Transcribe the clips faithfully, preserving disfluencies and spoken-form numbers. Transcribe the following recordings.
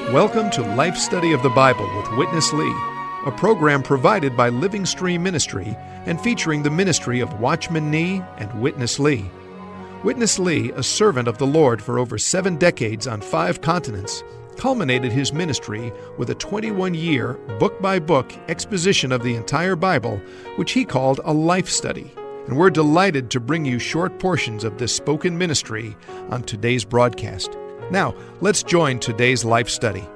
Welcome to Life Study of the Bible with Witness Lee, a program provided by Living Stream Ministry and featuring the ministry of Watchman Nee and Witness Lee. Witness Lee, a servant of the Lord for over seven decades on five continents, culminated his ministry with a twenty-one-year, book-by-book exposition of the entire Bible, which he called a life study. And we're delighted to bring you short portions of this spoken ministry on today's broadcast. Now, let's join today's life study.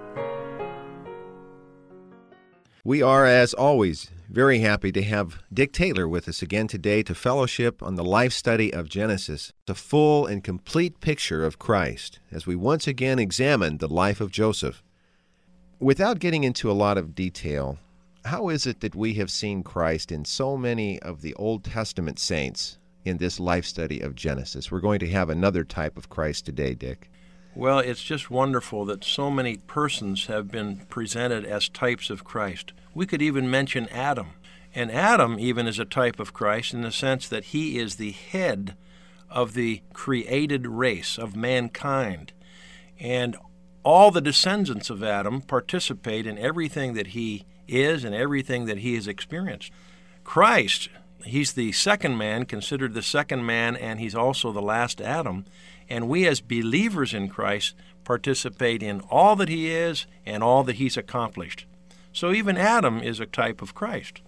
We are, as always, very happy to have Dick Taylor with us again today to fellowship on the life study of Genesis, the full and complete picture of Christ, as we once again examine the life of Joseph. Without getting into a lot of detail, how is it that we have seen Christ in so many of the Old Testament saints in this life study of Genesis? We're going to have another type of Christ today, Dick. Well, it's just wonderful that so many persons have been presented as types of Christ. We could even mention Adam. And Adam even is a type of Christ in the sense that he is the head of the created race of mankind. And all the descendants of Adam participate in everything that he is and everything that he has experienced. Christ, he's the second man, considered the second man, and he's also the last Adam. And we as believers in Christ participate in all that he is and all that he's accomplished. So even Adam is a type of Christ.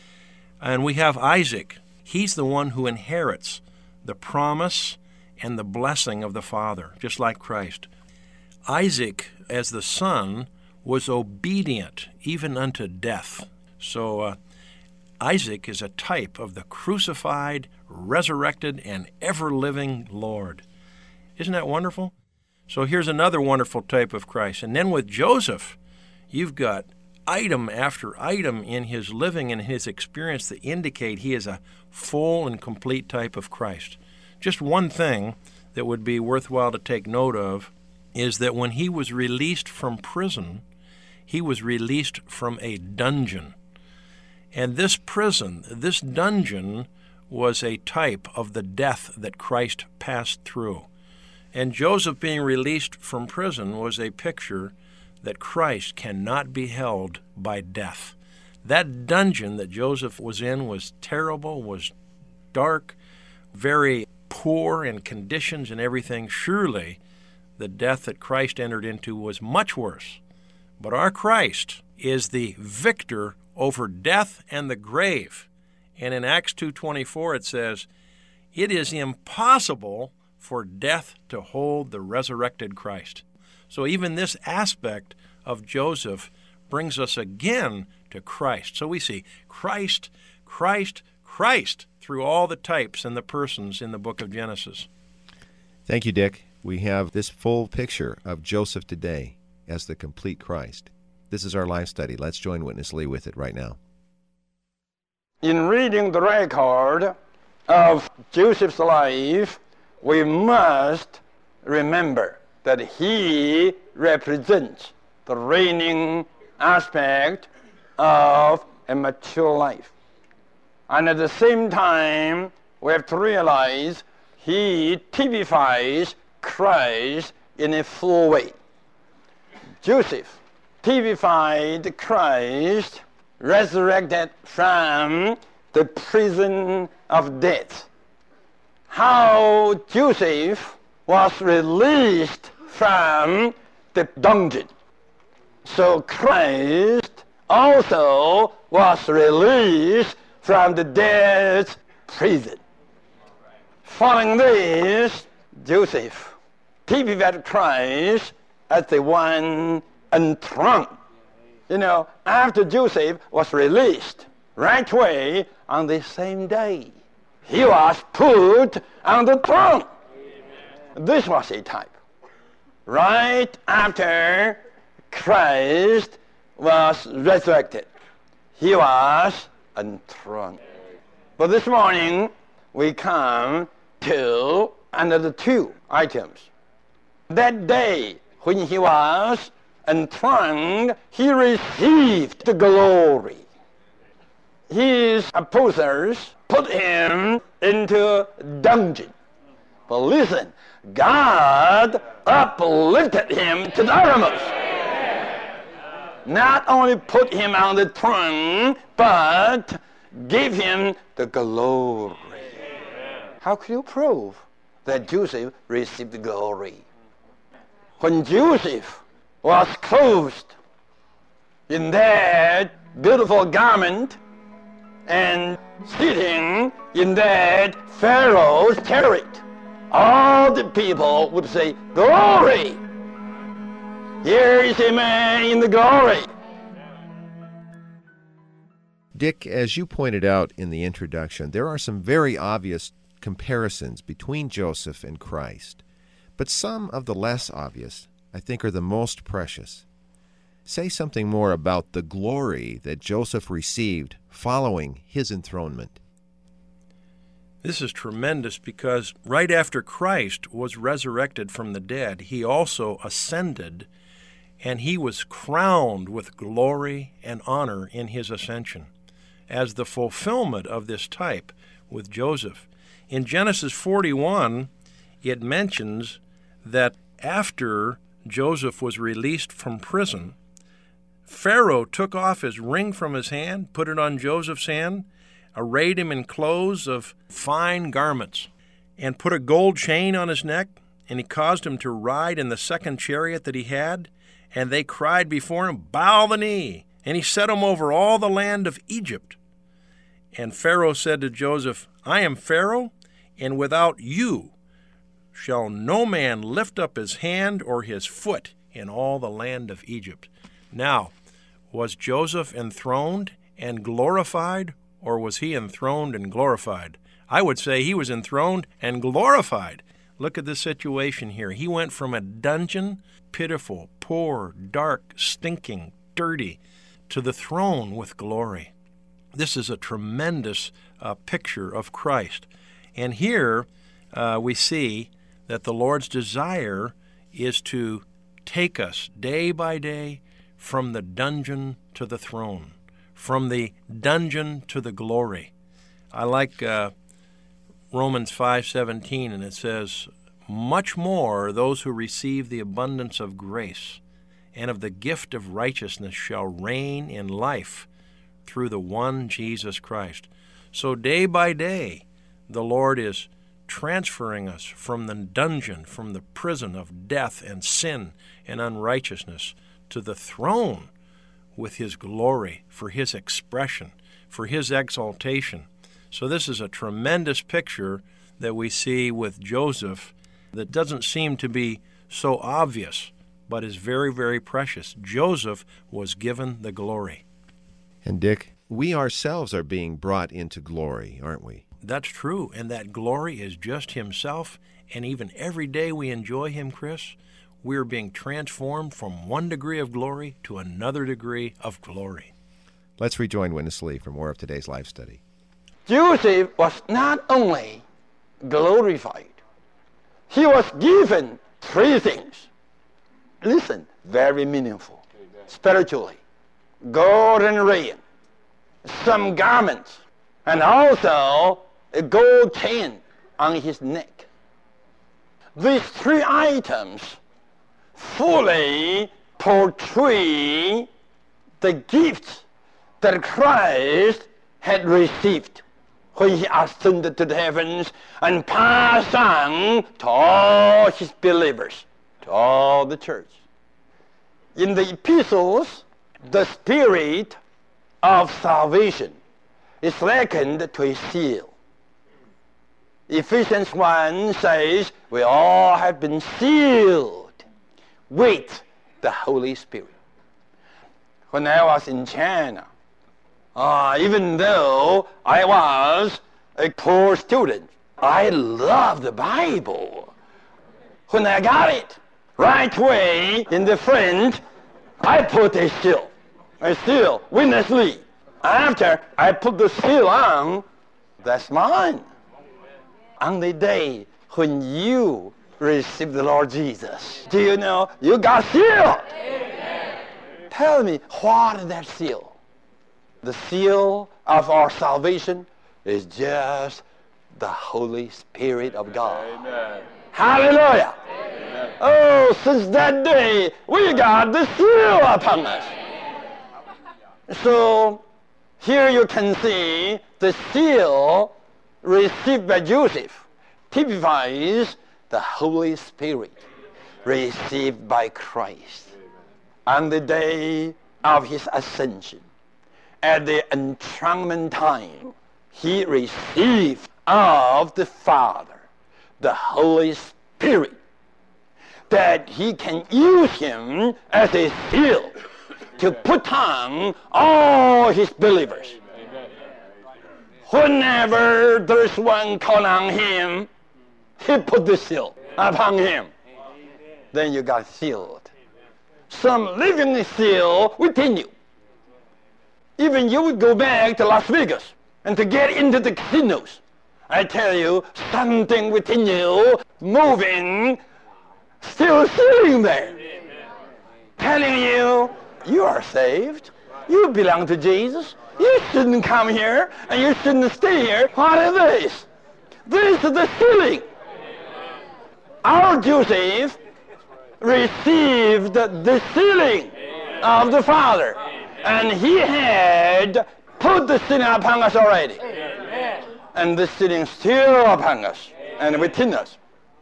And we have Isaac. He's the one who inherits the promise and the blessing of the Father, just like Christ. Isaac, as the son, was obedient even unto death. So uh, Isaac is a type of the crucified, resurrected, and ever-living Lord. Isn't that wonderful? So here's another wonderful type of Christ. And then with Joseph, you've got item after item in his living and his experience that indicate he is a full and complete type of Christ. Just one thing that would be worthwhile to take note of is that when he was released from prison, he was released from a dungeon. And this prison, this dungeon, was a type of the death that Christ passed through. And Joseph being released from prison was a picture that Christ cannot be held by death. That dungeon that Joseph was in was terrible, was dark, very poor in conditions and everything. Surely the death that Christ entered into was much worse. But our Christ is the victor over death and the grave. And in Acts two twenty-four it says, "It is impossible for death to hold the resurrected Christ." So even this aspect of Joseph brings us again to Christ. So we see Christ, Christ, Christ through all the types and the persons in the book of Genesis. Thank you, Dick. We have this full picture of Joseph today as the complete Christ. This is our life study. Let's join Witness Lee with it right now. In reading the record of Joseph's life, we must remember that he represents the reigning aspect of a mature life. And at the same time, we have to realize he typifies Christ in a full way. Joseph typified Christ resurrected from the prison of death. How Joseph was released from the dungeon. So Christ also was released from the death prison. Following this, Joseph typified Christ as the one enthroned. You know, after Joseph was released, right away on the same day, he was put on the throne. Amen. This was a type. Right after Christ was resurrected, he was enthroned. But this morning, we come to another two items. That day when he was enthroned, he received the glory. His opposers put him into dungeon. But listen, God uplifted him to the uttermost. not only put him on the throne, but gave him the glory. How can you prove that Joseph received the glory? When Joseph was clothed in that beautiful garment and sitting in that Pharaoh's chariot, all the people would say, "Glory! Here is a man in the glory." Dick, as you pointed out in the introduction, there are some very obvious comparisons between Joseph and Christ, but some of the less obvious, I think, are the most precious. Say something more about the glory that Joseph received following his enthronement. This is tremendous because right after Christ was resurrected from the dead, he also ascended, and he was crowned with glory and honor in his ascension as the fulfillment of this type with Joseph. In Genesis forty-one, it mentions that after Joseph was released from prison, Pharaoh took off his ring from his hand, put it on Joseph's hand, arrayed him in clothes of fine garments, and put a gold chain on his neck, and he caused him to ride in the second chariot that he had, and they cried before him, "Bow the knee!" And he set him over all the land of Egypt. And Pharaoh said to Joseph, "I am Pharaoh, and without you shall no man lift up his hand or his foot in all the land of Egypt." Now, was Joseph enthroned and glorified, or was he enthroned and glorified? I would say he was enthroned and glorified. Look at the situation here. He went from a dungeon, pitiful, poor, dark, stinking, dirty, to the throne with glory. This is a tremendous uh, picture of Christ. And here uh, we see that the Lord's desire is to take us day by day from the dungeon to the throne, from the dungeon to the glory. I like uh, Romans five seventeen, and it says, "Much more those who receive the abundance of grace and of the gift of righteousness shall reign in life through the one Jesus Christ." So day by day, the Lord is transferring us from the dungeon, from the prison of death and sin and unrighteousness, to the throne with his glory, for his expression, for his exaltation. So this is a tremendous picture that we see with Joseph that doesn't seem to be so obvious, but is very, very precious. Joseph was given the glory. And Dick, we ourselves are being brought into glory, aren't we? That's true, and that glory is just himself, and even every day we enjoy him, Chris, we're being transformed from one degree of glory to another degree of glory. Let's rejoin Witness Lee for more of today's life study. Joseph was not only glorified, he was given three things. Listen, very meaningful, spiritually. Golden ring, some garments, and also a gold chain on his neck. These three items fully portray the gifts that Christ had received when he ascended to the heavens and passed on to all his believers, to all the church. In the epistles, the spirit of salvation is likened to a seal. Ephesians one says, we all have been sealed with the Holy Spirit. When I was in China, uh, even though I was a poor student, I loved the Bible. When I got it, right away in the front, I put a seal, a seal, Witness Lee. After I put the seal on, that's mine. On the day when you receive the Lord Jesus, do you know you got sealed? Amen. Tell me, what is that seal? The seal of our salvation is just the Holy Spirit of God. Amen. Hallelujah. Amen. Oh, since that day, we got the seal upon us. So here you can see the seal received by Joseph typifies the Holy Spirit received by Christ. On the day of his ascension, at the enthronement time, he received of the Father the Holy Spirit, that he can use him as a seal to put on all his believers. Whenever there's one call on him, he put the seal upon him. Then you got sealed. Some living seal within you. Even you would go back to Las Vegas and to get into the casinos. I tell you, something within you moving, still sitting there, telling you, you are saved. You belong to Jesus. You shouldn't come here, and you shouldn't stay here. What is this? This is the sealing. Our Joseph received the sealing of the Father, and he had put the sealing upon us already. And the sealing still upon us and within us.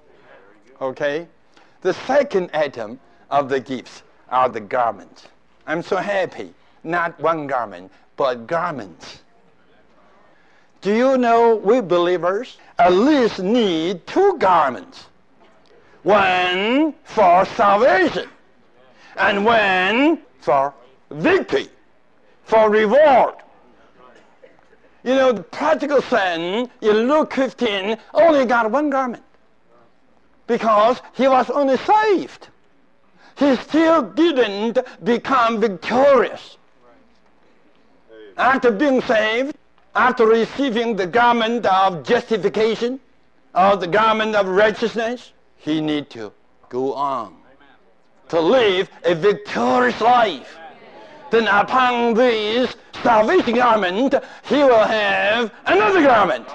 Okay? The second item of the gifts are the garments. I'm so happy. Not one garment, but garments. Do you know we believers at least need two garments? One for salvation, and one for victory, for reward. You know, the prodigal son in Luke fifteen only got one garment because he was only saved. He still didn't become victorious. After being saved, after receiving the garment of justification, or the garment of righteousness, he need to go on to live a victorious life. Then upon this salvation garment, he will have another garment.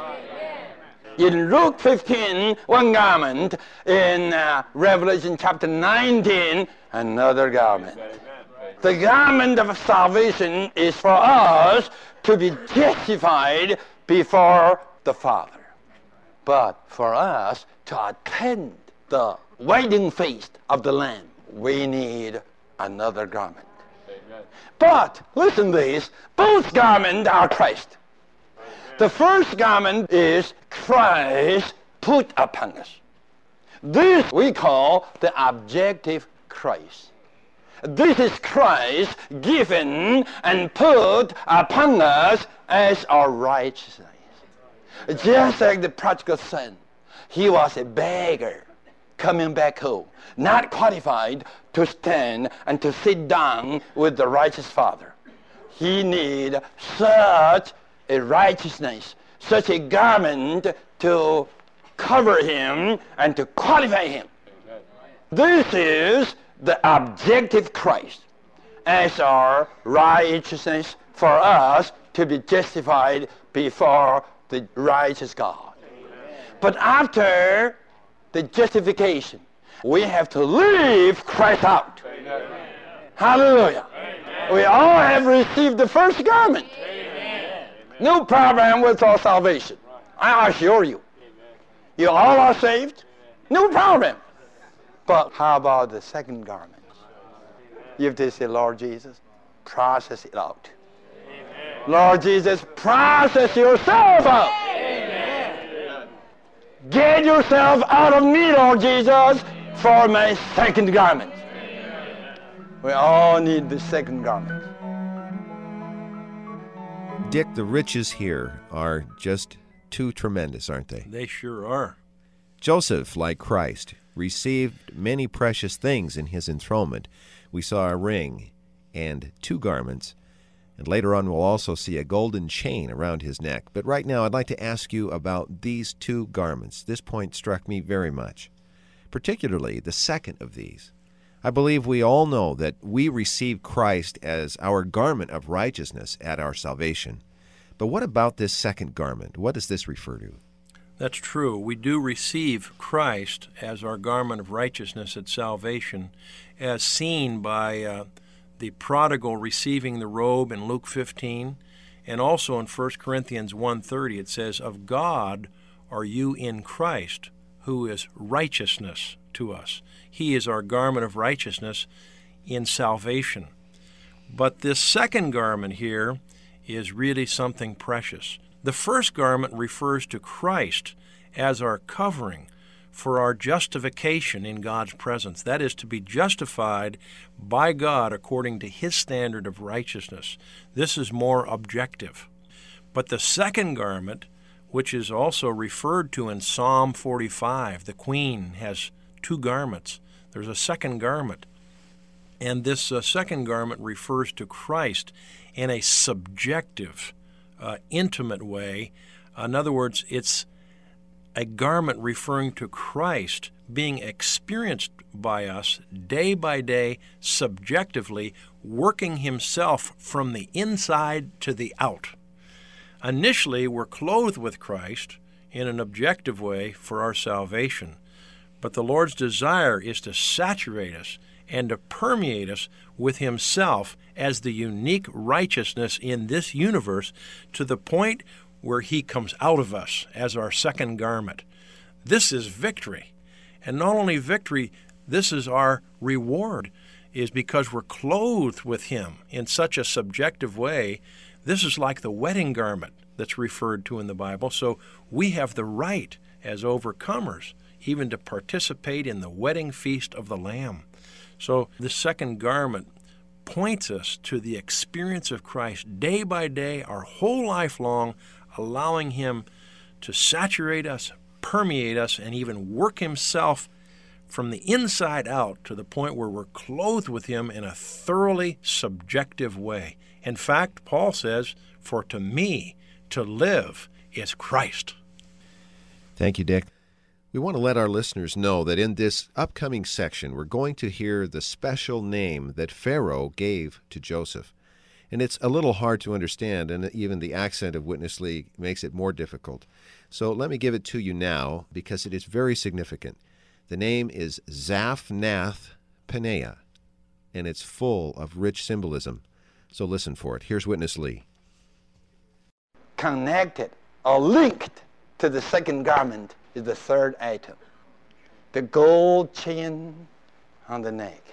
In Luke fifteen, one garment. In uh, Revelation chapter nineteen, another garment. The garment of salvation is for us to be justified before the Father. But for us to attend the wedding feast of the Lamb, we need another garment. Amen. But, listen to this, both garments are Christ. The first garment is Christ put upon us. This we call the objective Christ. This is Christ given and put upon us as our righteousness. Just like the prodigal son, he was a beggar coming back home, not qualified to stand and to sit down with the righteous father. He need such a righteousness, such a garment to cover him and to qualify him. This is the objective Christ as our righteousness for us to be justified before the righteous God. But after the justification, we have to leave Christ out. Amen. Hallelujah. Amen. We all have received the first garment. Amen. No problem with our salvation. I assure you. You all are saved. No problem. But how about the second garment? You have to say, Lord Jesus, process it out. Amen. Lord Jesus, process yourself out. Amen. Get yourself out of me, Lord Jesus, for my second garment. Amen. We all need the second garment. Dick, the riches here are just too tremendous, aren't they? They sure are. Joseph, like Christ, received many precious things in his enthronement. We saw a ring and two garments, and later on we'll also see a golden chain around his neck. But right now I'd like to ask you about these two garments. This point struck me very much, particularly the second of these. I believe we all know that we receive Christ as our garment of righteousness at our salvation. But what about this second garment? What does this refer to? That's true. We do receive Christ as our garment of righteousness at salvation, as seen by uh, the prodigal receiving the robe in Luke fifteen, and also in First Corinthians one thirty it says, "Of God are you in Christ, who is righteousness to us." He is our garment of righteousness in salvation. But this second garment here is really something precious. The first garment refers to Christ as our covering for our justification in God's presence. That is, to be justified by God according to His standard of righteousness. This is more objective. But the second garment, which is also referred to in Psalm forty-five, the queen has two garments. There's a second garment. And this uh, second garment refers to Christ in a subjective, uh, intimate way. In other words, it's a garment referring to Christ being experienced by us day by day, subjectively, working Himself from the inside to the out. Initially, we're clothed with Christ in an objective way for our salvation, but the Lord's desire is to saturate us and to permeate us with Himself as the unique righteousness in this universe to the point where He comes out of us as our second garment. This is victory. And not only victory, this is our reward, is because we're clothed with Him in such a subjective way. This is like the wedding garment that's referred to in the Bible. So we have the right as overcomers even to participate in the wedding feast of the Lamb. So the second garment points us to the experience of Christ day by day, our whole life long, allowing Him to saturate us, permeate us, and even work Himself from the inside out to the point where we're clothed with Him in a thoroughly subjective way. In fact, Paul says, "For to me, to live is Christ." Thank you, Dick. We want to let our listeners know that in this upcoming section, we're going to hear the special name that Pharaoh gave to Joseph. And it's a little hard to understand, and even the accent of Witness Lee makes it more difficult. So let me give it to you now, because it is very significant. The name is Zaphnath-Paneah, and it's full of rich symbolism. So listen for it. Here's Witness Lee. Connected or linked to the second garment is the third item, the gold chain on the neck.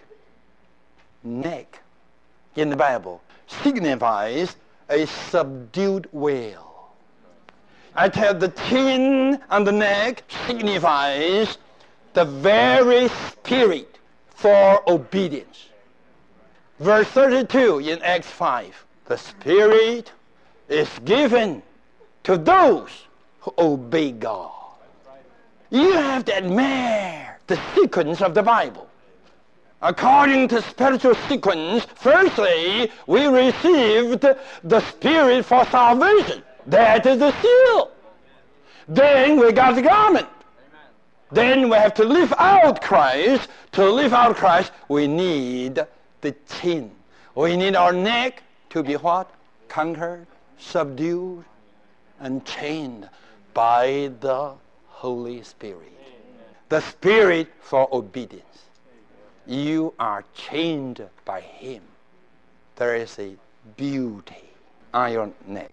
Neck in the Bible signifies a subdued will. I tell the chain on the neck signifies the very spirit for obedience. Verse thirty-two in Acts five, the Spirit is given to those who obey God. You have to admire the sequence of the Bible. According to spiritual sequence, firstly, we received the Spirit for salvation. That is the seal. Then we got the garment. Then we have to live out Christ. To live out Christ, we need the chain. We need our neck to be what? Conquered, subdued, and chained by the Holy Spirit. The Spirit for obedience. You are chained by Him. There is a beauty on your neck.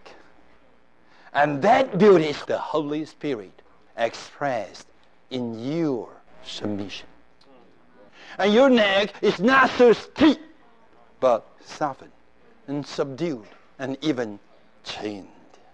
And that beauty is the Holy Spirit expressed in your submission. And your neck is not so stiff, but softened and subdued and even chained.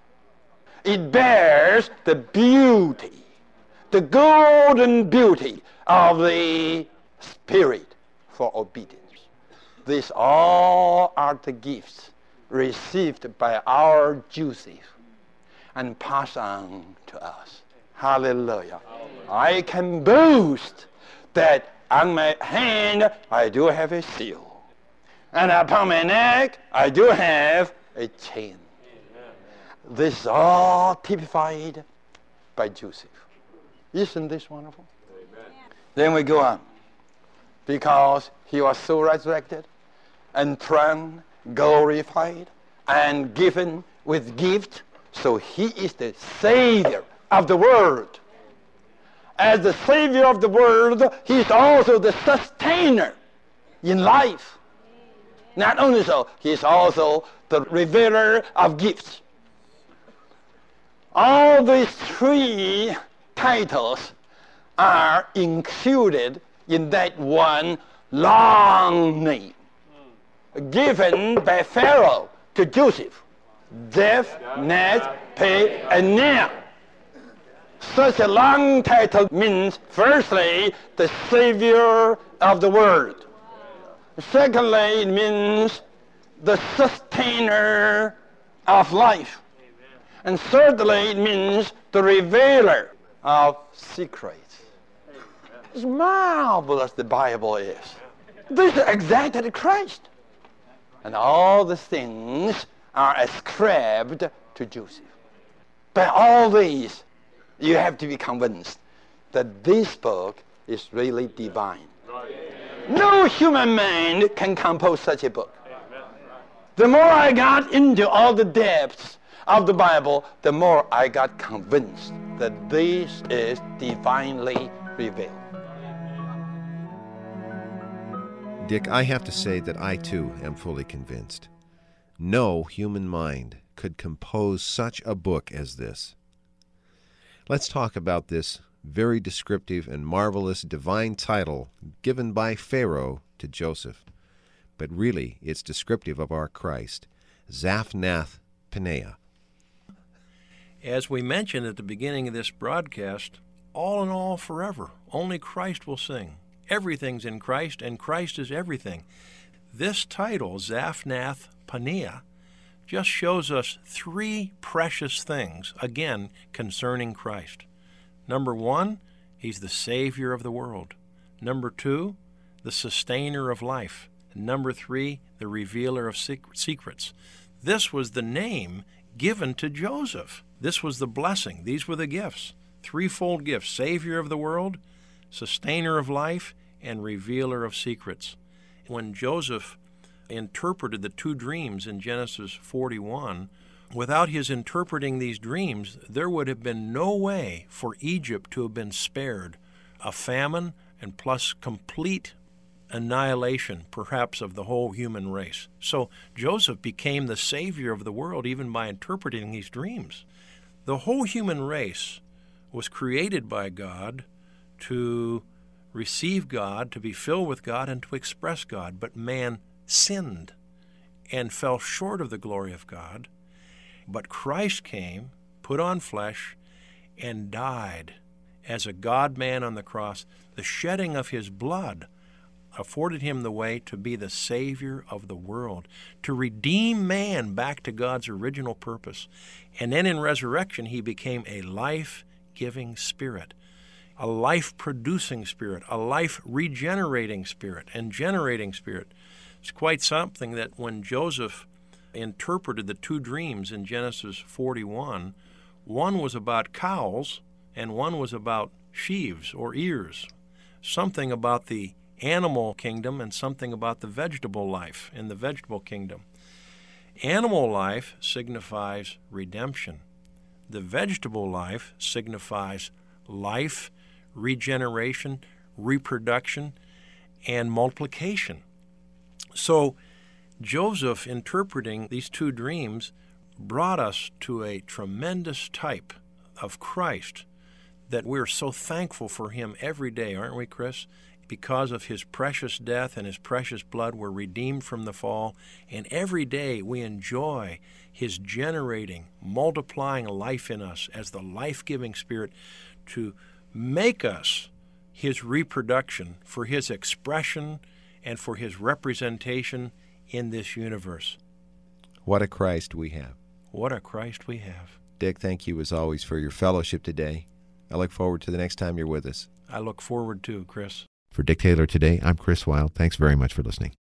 It bears the beauty, the golden beauty of the Spirit for obedience. These all are the gifts received by our Joseph and passed on to us. Hallelujah. I can boast that on my hand I do have a seal, and upon my neck I do have a chain. This is all typified by Joseph. Isn't this wonderful? Amen. Then we go on. Because he was so resurrected, enthroned, glorified, and given with gift, so he is the Savior of the world. As the Savior of the world, he is also the sustainer in life. Not only so, he is also the revealer of gifts. All these three titles are included in that one long name given by Pharaoh to Joseph. Zeph, Neth, Pe, and Ner. Such a long title means, firstly, the Savior of the world. Secondly, it means the sustainer of life. And thirdly, it means the revealer of secrets. It's marvelous the Bible is. This is exactly Christ. And all the things are ascribed to Joseph. By all these, you have to be convinced that this book is really divine. No human mind can compose such a book. The more I got into all the depths of the Bible, the more I got convinced that this is divinely revealed. Dick, I have to say that I too am fully convinced. No human mind could compose such a book as this. Let's talk about this very descriptive and marvelous divine title given by Pharaoh to Joseph. But really, it's descriptive of our Christ, Zaphnath-Paaneah. As we mentioned at the beginning of this broadcast, all in all forever, only Christ will sing. Everything's in Christ, and Christ is everything. This title, Zaphnath-Paaneah, just shows us three precious things, again, concerning Christ. Number one, he's the Savior of the world. Number two, the sustainer of life. And number three, the revealer of secrets. This was the name given to Joseph. This was the blessing. These were the gifts. Threefold gifts: Savior of the world, sustainer of life, and revealer of secrets. When Joseph interpreted the two dreams in Genesis forty-one, without his interpreting these dreams, there would have been no way for Egypt to have been spared a famine and plus complete annihilation, perhaps, of the whole human race. So Joseph became the Savior of the world even by interpreting these dreams. The whole human race was created by God to receive God, to be filled with God, and to express God. But man sinned and fell short of the glory of God. But Christ came, put on flesh, and died as a God-man on the cross. The shedding of his blood afforded him the way to be the Savior of the world, to redeem man back to God's original purpose. And then in resurrection, he became a life-giving spirit, a life-producing spirit, a life-regenerating spirit, and generating spirit. It's quite something that when Joseph interpreted the two dreams in Genesis forty-one, one was about cowls and one was about sheaves or ears, something about the animal kingdom and something about the vegetable life in the vegetable kingdom. Animal life signifies redemption. The vegetable life signifies life, regeneration, reproduction, and multiplication. So Joseph, interpreting these two dreams, brought us to a tremendous type of Christ that we're so thankful for him every day, aren't we, Chris? Because of his precious death and his precious blood, we're redeemed from the fall, and every day we enjoy his generating, multiplying life in us as the life-giving Spirit to make us his reproduction for his expression and for his representation in this universe. What a Christ we have. What a Christ we have. Dick, thank you as always for your fellowship today. I look forward to the next time you're with us. I look forward to, Chris. For Dick Taylor Today, I'm Chris Wilde. Thanks very much for listening.